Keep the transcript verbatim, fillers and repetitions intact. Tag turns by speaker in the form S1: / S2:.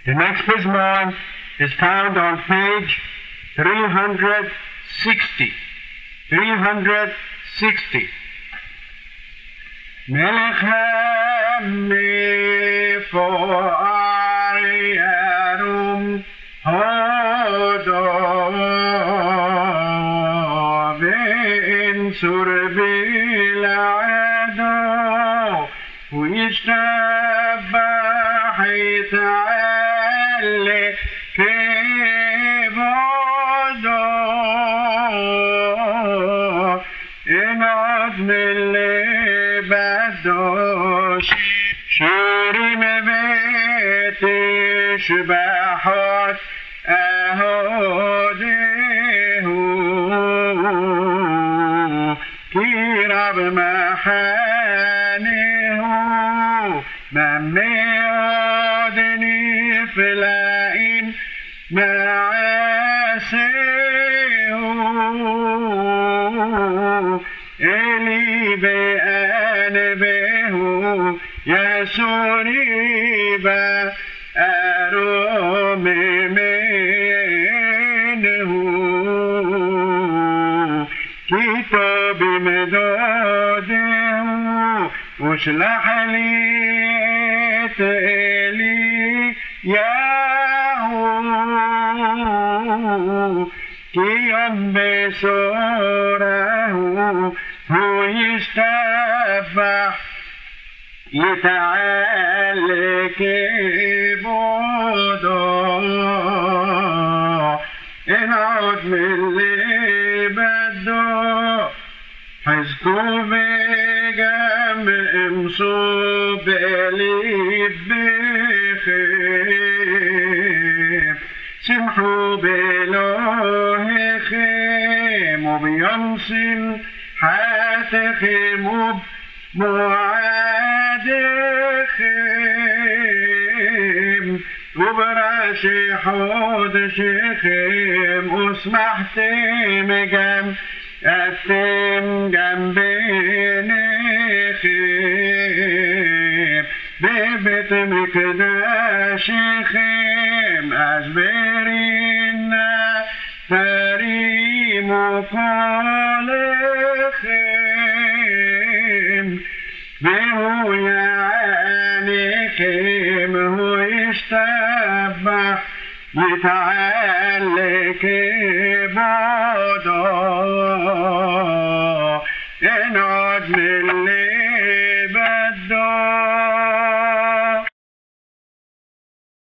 S1: The next pizmon is found on page three hundred sixty. three hundred sixty. ملك همي فواري أروم هدو بين سربي العدو ويشتبح يتعلي كبودو ينعد من اللي بدو شوري مبيتي شبحت أهوديه كيرب محانيه ممي عودني فلائم معاسيه إلي بأن به يسوني بأروم منه كتاب مداده وشلح لي تقلي ياهو كيان بسوره هو يستفح يتعلق بوضو انعود من اللي بدو حزكو بجم امصوب لي بخيم سمحوا بلوه خيم وبينصم حاتخم بمعاد خيم وبراشي حوض شيخيم وسمحت مجم أثم جنبين خيم ببيت مقداش خيم أجبرينا فريم وقال خيم بهو يعني خيم هو يشتبح يتعلق بعضه انعد من اللي بده